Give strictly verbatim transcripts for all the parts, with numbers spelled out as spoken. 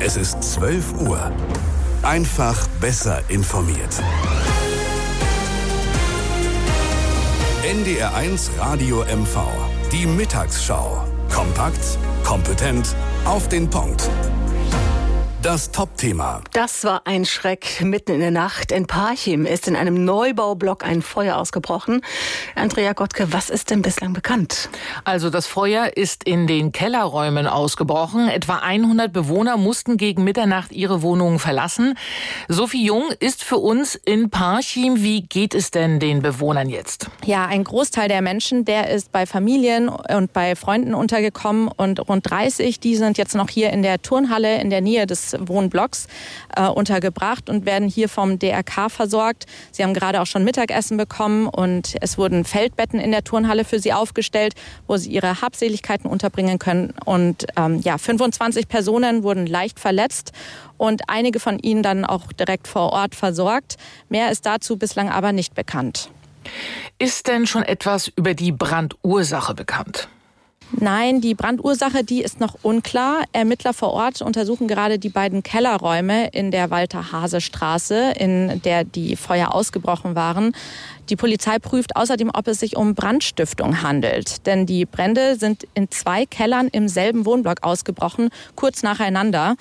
Es ist zwölf Uhr. Einfach besser informiert. N D R eins Radio M V. Die Mittagsschau. Kompakt, kompetent, auf den Punkt. Das Top-Thema. Das war ein Schreck. Mitten in der Nacht in Parchim ist in einem Neubaublock ein Feuer ausgebrochen. Andrea Gottke, was ist denn bislang bekannt? Also das Feuer ist in den Kellerräumen ausgebrochen. Etwa hundert Bewohner mussten gegen Mitternacht ihre Wohnungen verlassen. Sophie Jung ist für uns in Parchim. Wie geht es denn den Bewohnern jetzt? Ja, ein Großteil der Menschen, der ist bei Familien und bei Freunden untergekommen. Und rund dreißig, die sind jetzt noch hier in der Turnhalle in der Nähe des Wohnblocks äh, untergebracht und werden hier vom D R K versorgt. Sie haben gerade auch schon Mittagessen bekommen und es wurden Feldbetten in der Turnhalle für sie aufgestellt, wo sie ihre Habseligkeiten unterbringen können. Und ähm, ja, fünfundzwanzig Personen wurden leicht verletzt und einige von ihnen dann auch direkt vor Ort versorgt. Mehr ist dazu bislang aber nicht bekannt. Ist denn schon etwas über die Brandursache bekannt? Nein, die Brandursache, die ist noch unklar. Ermittler vor Ort untersuchen gerade die beiden Kellerräume in der Walter-Hase-Straße, in der die Feuer ausgebrochen waren. Die Polizei prüft außerdem, ob es sich um Brandstiftung handelt. Denn die Brände sind in zwei Kellern im selben Wohnblock ausgebrochen, kurz nacheinander.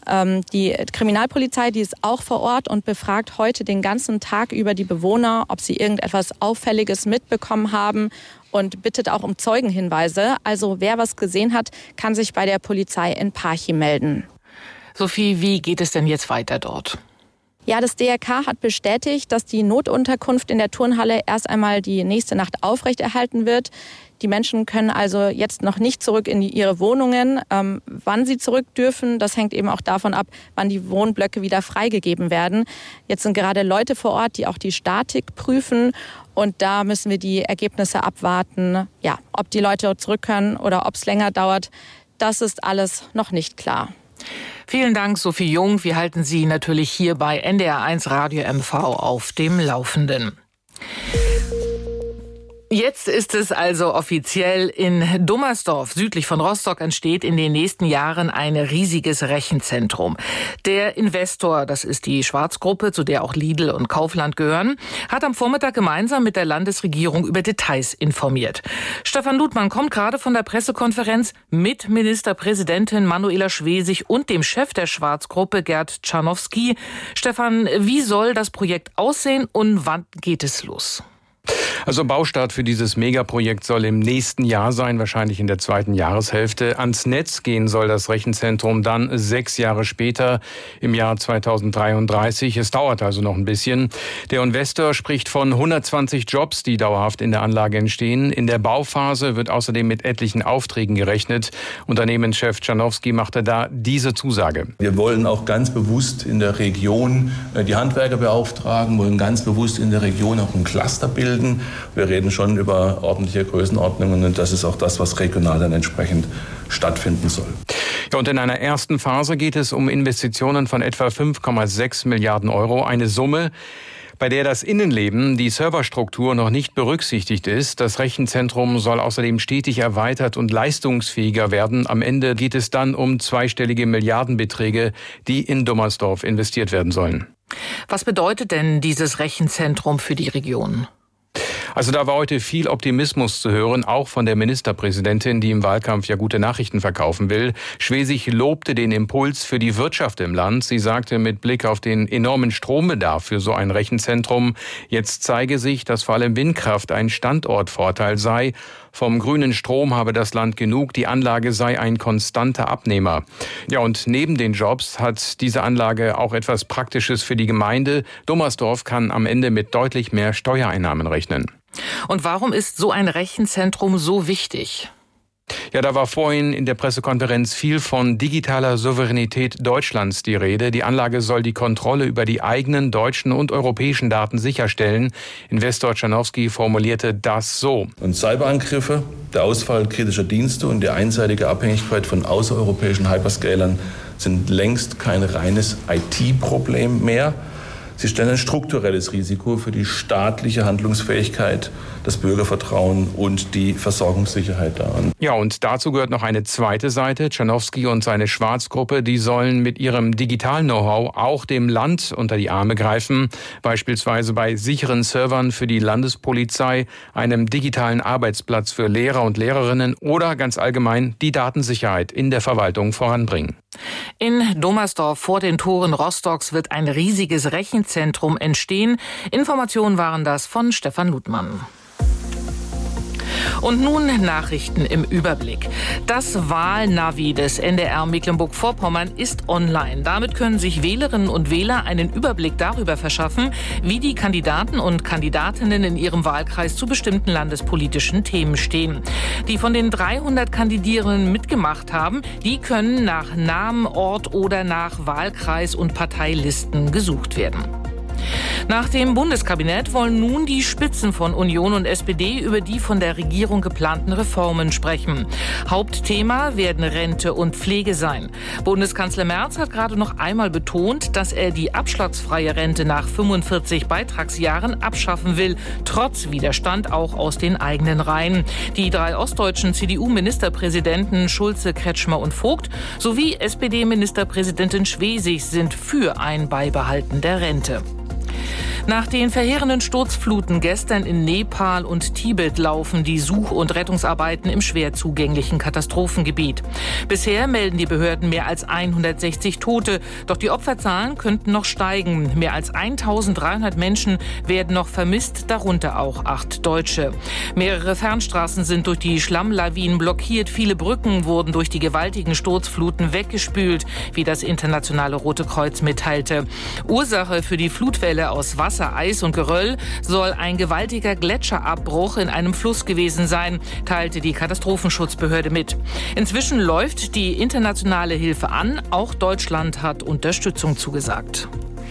Die Kriminalpolizei, die ist auch vor Ort und befragt heute den ganzen Tag über die Bewohner, ob sie irgendetwas Auffälliges mitbekommen haben und bittet auch um Zeugenhinweise. Also wer was gesehen hat, kann sich bei der Polizei in Parchim melden. Sophie, wie geht es denn jetzt weiter dort? Ja, das D R K hat bestätigt, dass die Notunterkunft in der Turnhalle erst einmal die nächste Nacht aufrechterhalten wird. Die Menschen können also jetzt noch nicht zurück in ihre Wohnungen. Ähm, wann sie zurück dürfen, das hängt eben auch davon ab, wann die Wohnblöcke wieder freigegeben werden. Jetzt sind gerade Leute vor Ort, die auch die Statik prüfen. Und da müssen wir die Ergebnisse abwarten. Ja, ob die Leute zurück können oder ob es länger dauert, das ist alles noch nicht klar. Vielen Dank, Sophie Jung. Wir halten Sie natürlich hier bei N D R eins Radio M V auf dem Laufenden. Jetzt ist es also offiziell: in Dummersdorf, südlich von Rostock, entsteht in den nächsten Jahren ein riesiges Rechenzentrum. Der Investor, das ist die Schwarz-Gruppe, zu der auch Lidl und Kaufland gehören, hat am Vormittag gemeinsam mit der Landesregierung über Details informiert. Stefan Ludmann kommt gerade von der Pressekonferenz mit Ministerpräsidentin Manuela Schwesig und dem Chef der Schwarz-Gruppe, Gerd Czarnowski. Stefan, wie soll das Projekt aussehen und wann geht es los? Also Baustart für dieses Megaprojekt soll im nächsten Jahr sein, wahrscheinlich in der zweiten Jahreshälfte. Ans Netz gehen soll das Rechenzentrum dann sechs Jahre später, im Jahr zweitausenddreiunddreißig. Es dauert also noch ein bisschen. Der Investor spricht von hundertzwanzig Jobs, die dauerhaft in der Anlage entstehen. In der Bauphase wird außerdem mit etlichen Aufträgen gerechnet. Unternehmenschef Czarnowski machte da diese Zusage. Wir wollen auch ganz bewusst in der Region die Handwerker beauftragen, wollen ganz bewusst in der Region auch ein Cluster bilden. Wir reden schon über ordentliche Größenordnungen und das ist auch das, was regional dann entsprechend stattfinden soll. Ja, und in einer ersten Phase geht es um Investitionen von etwa fünf Komma sechs Milliarden Euro. Eine Summe, bei der das Innenleben, die Serverstruktur noch nicht berücksichtigt ist. Das Rechenzentrum soll außerdem stetig erweitert und leistungsfähiger werden. Am Ende geht es dann um zweistellige Milliardenbeträge, die in Dummersdorf investiert werden sollen. Was bedeutet denn dieses Rechenzentrum für die Region? Also da war heute viel Optimismus zu hören, auch von der Ministerpräsidentin, die im Wahlkampf ja gute Nachrichten verkaufen will. Schwesig lobte den Impuls für die Wirtschaft im Land. Sie sagte mit Blick auf den enormen Strombedarf für so ein Rechenzentrum, jetzt zeige sich, dass vor allem Windkraft ein Standortvorteil sei. Vom grünen Strom habe das Land genug, die Anlage sei ein konstanter Abnehmer. Ja, und neben den Jobs hat diese Anlage auch etwas Praktisches für die Gemeinde. Dummersdorf kann am Ende mit deutlich mehr Steuereinnahmen rechnen. Und warum ist so ein Rechenzentrum so wichtig? Ja, da war vorhin in der Pressekonferenz viel von digitaler Souveränität Deutschlands die Rede. Die Anlage soll die Kontrolle über die eigenen deutschen und europäischen Daten sicherstellen. Investor Czarnowski formulierte das so. Und Cyberangriffe, der Ausfall kritischer Dienste und die einseitige Abhängigkeit von außereuropäischen Hyperscalern sind längst kein reines I T-Problem mehr. Sie stellen ein strukturelles Risiko für die staatliche Handlungsfähigkeit, das Bürgervertrauen und die Versorgungssicherheit dar. Ja, und dazu gehört noch eine zweite Seite. Czarnowski und seine Schwarzgruppe, die sollen mit ihrem digitalen Know-how auch dem Land unter die Arme greifen. Beispielsweise bei sicheren Servern für die Landespolizei, einem digitalen Arbeitsplatz für Lehrer und Lehrerinnen oder ganz allgemein die Datensicherheit in der Verwaltung voranbringen. In Dommersdorf vor den Toren Rostocks wird ein riesiges Rechenzentrum entstehen. Informationen waren das von Stefan Ludmann. Und nun Nachrichten im Überblick. Das Wahlnavi des N D R Mecklenburg-Vorpommern ist online. Damit können sich Wählerinnen und Wähler einen Überblick darüber verschaffen, wie die Kandidaten und Kandidatinnen in ihrem Wahlkreis zu bestimmten landespolitischen Themen stehen. Die von den dreihundert Kandidierenden mitgemacht haben, die können nach Namen, Ort oder nach Wahlkreis und Parteilisten gesucht werden. Nach dem Bundeskabinett wollen nun die Spitzen von Union und S P D über die von der Regierung geplanten Reformen sprechen. Hauptthema werden Rente und Pflege sein. Bundeskanzler Merz hat gerade noch einmal betont, dass er die abschlagsfreie Rente nach fünfundvierzig Beitragsjahren abschaffen will, trotz Widerstand auch aus den eigenen Reihen. Die drei ostdeutschen C D U-Ministerpräsidenten Schulze, Kretschmer und Vogt sowie S P D-Ministerpräsidentin Schwesig sind für ein Beibehalten der Rente. Nach den verheerenden Sturzfluten gestern in Nepal und Tibet laufen die Such- und Rettungsarbeiten im schwer zugänglichen Katastrophengebiet. Bisher melden die Behörden mehr als hundertsechzig Tote, doch die Opferzahlen könnten noch steigen. Mehr als eintausenddreihundert Menschen werden noch vermisst, darunter auch acht Deutsche. Mehrere Fernstraßen sind durch die Schlammlawinen blockiert, viele Brücken wurden durch die gewaltigen Sturzfluten weggespült, wie das Internationale Rote Kreuz mitteilte. Ursache für die Flutwelle aus Wasser, Eis und Geröll soll ein gewaltiger Gletscherabbruch in einem Fluss gewesen sein, teilte die Katastrophenschutzbehörde mit. Inzwischen läuft die internationale Hilfe an. Auch Deutschland hat Unterstützung zugesagt.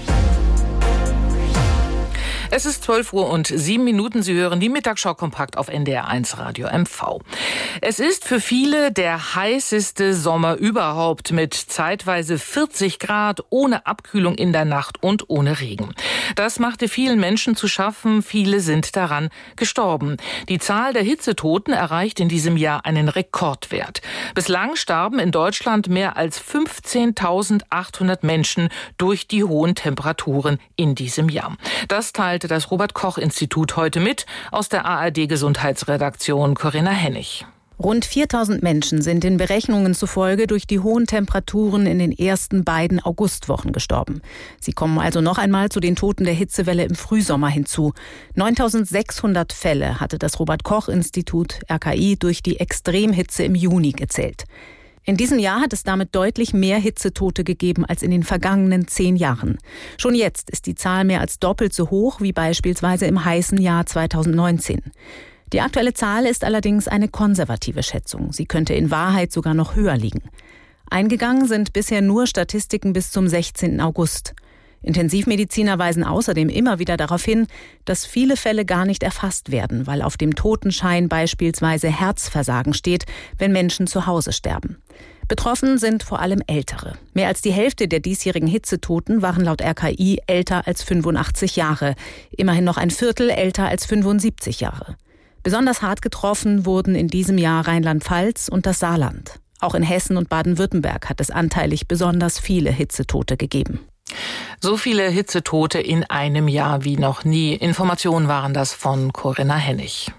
Es ist zwölf Uhr und sieben Minuten. Sie hören die Mittagsschau kompakt auf N D R eins Radio M V. Es ist für viele der heißeste Sommer überhaupt mit zeitweise vierzig Grad, ohne Abkühlung in der Nacht und ohne Regen. Das machte vielen Menschen zu schaffen. Viele sind daran gestorben. Die Zahl der Hitzetoten erreicht in diesem Jahr einen Rekordwert. Bislang starben in Deutschland mehr als fünfzehntausendachthundert Menschen durch die hohen Temperaturen in diesem Jahr. Das teilt das Robert-Koch-Institut heute mit. Aus der A R D-Gesundheitsredaktion Corinna Hennig. Rund viertausend Menschen sind den Berechnungen zufolge durch die hohen Temperaturen in den ersten beiden Augustwochen gestorben. Sie kommen also noch einmal zu den Toten der Hitzewelle im Frühsommer hinzu. neuntausendsechshundert Fälle hatte das Robert-Koch-Institut R K I durch die Extremhitze im Juni gezählt. In diesem Jahr hat es damit deutlich mehr Hitzetote gegeben als in den vergangenen zehn Jahren. Schon jetzt ist die Zahl mehr als doppelt so hoch wie beispielsweise im heißen Jahr zweitausendneunzehn. Die aktuelle Zahl ist allerdings eine konservative Schätzung. Sie könnte in Wahrheit sogar noch höher liegen. Eingegangen sind bisher nur Statistiken bis zum sechzehnten August. Intensivmediziner weisen außerdem immer wieder darauf hin, dass viele Fälle gar nicht erfasst werden, weil auf dem Totenschein beispielsweise Herzversagen steht, wenn Menschen zu Hause sterben. Betroffen sind vor allem Ältere. Mehr als die Hälfte der diesjährigen Hitzetoten waren laut R K I älter als fünfundachtzig Jahre. Immerhin noch ein Viertel älter als fünfundsiebzig Jahre. Besonders hart getroffen wurden in diesem Jahr Rheinland-Pfalz und das Saarland. Auch in Hessen und Baden-Württemberg hat es anteilig besonders viele Hitzetote gegeben. So viele Hitzetote in einem Jahr wie noch nie. Informationen waren das von Corinna Hennig.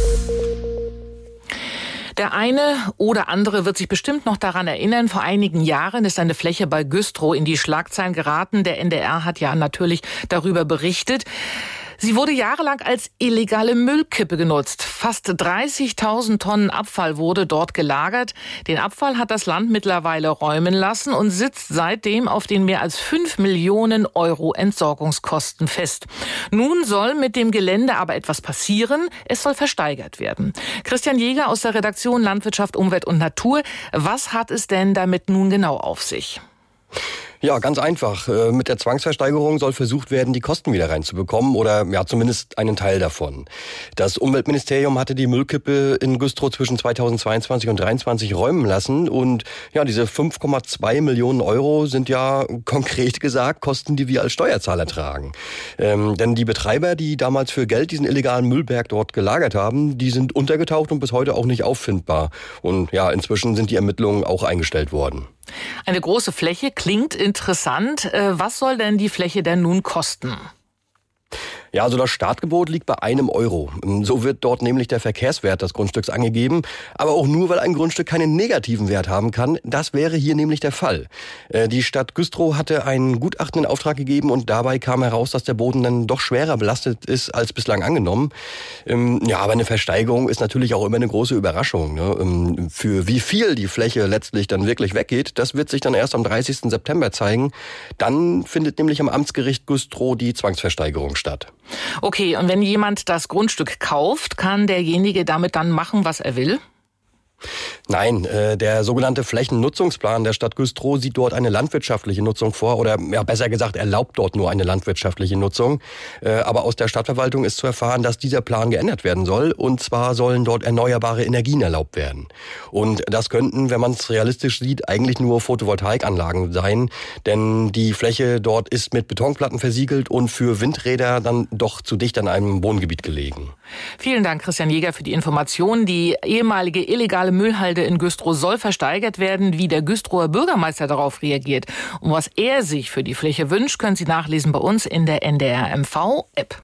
Der eine oder andere wird sich bestimmt noch daran erinnern, vor einigen Jahren ist eine Fläche bei Güstrow in die Schlagzeilen geraten. Der N D R hat ja natürlich darüber berichtet. Sie wurde jahrelang als illegale Müllkippe genutzt. Fast dreißigtausend Tonnen Abfall wurde dort gelagert. Den Abfall hat das Land mittlerweile räumen lassen und sitzt seitdem auf den mehr als fünf Millionen Euro Entsorgungskosten fest. Nun soll mit dem Gelände aber etwas passieren. Es soll versteigert werden. Christian Jäger aus der Redaktion Landwirtschaft, Umwelt und Natur. Was hat es denn damit nun genau auf sich? Ja, ganz einfach. Mit der Zwangsversteigerung soll versucht werden, die Kosten wieder reinzubekommen oder ja zumindest einen Teil davon. Das Umweltministerium hatte die Müllkippe in Güstrow zwischen zweitausendzweiundzwanzig und zweitausenddreiundzwanzig räumen lassen und ja, diese fünf Komma zwei Millionen Euro sind ja konkret gesagt Kosten, die wir als Steuerzahler tragen. Ähm, denn die Betreiber, die damals für Geld diesen illegalen Müllberg dort gelagert haben, die sind untergetaucht und bis heute auch nicht auffindbar. Und ja, inzwischen sind die Ermittlungen auch eingestellt worden. Eine große Fläche klingt interessant. Was soll denn die Fläche denn nun kosten? Ja, also das Startgebot liegt bei einem Euro. So wird dort nämlich der Verkehrswert des Grundstücks angegeben. Aber auch nur, weil ein Grundstück keinen negativen Wert haben kann. Das wäre hier nämlich der Fall. Die Stadt Güstrow hatte ein Gutachten in Auftrag gegeben und dabei kam heraus, dass der Boden dann doch schwerer belastet ist als bislang angenommen. Ja, aber eine Versteigerung ist natürlich auch immer eine große Überraschung. Für wie viel die Fläche letztlich dann wirklich weggeht, das wird sich dann erst am dreißigsten September zeigen. Dann findet nämlich am Amtsgericht Güstrow die Zwangsversteigerung statt. Okay, und wenn jemand das Grundstück kauft, kann derjenige damit dann machen, was er will? Nein, äh, der sogenannte Flächennutzungsplan der Stadt Güstrow sieht dort eine landwirtschaftliche Nutzung vor oder ja, besser gesagt erlaubt dort nur eine landwirtschaftliche Nutzung. Äh, aber aus der Stadtverwaltung ist zu erfahren, dass dieser Plan geändert werden soll und zwar sollen dort erneuerbare Energien erlaubt werden. Und das könnten, wenn man es realistisch sieht, eigentlich nur Photovoltaikanlagen sein, denn die Fläche dort ist mit Betonplatten versiegelt und für Windräder dann doch zu dicht an einem Wohngebiet gelegen. Vielen Dank, Christian Jäger, für die Informationen. Die ehemalige illegale Müllhalde in Güstrow soll versteigert werden. Wie der Güstrower Bürgermeister darauf reagiert und was er sich für die Fläche wünscht, können Sie nachlesen bei uns in der N D R M V App.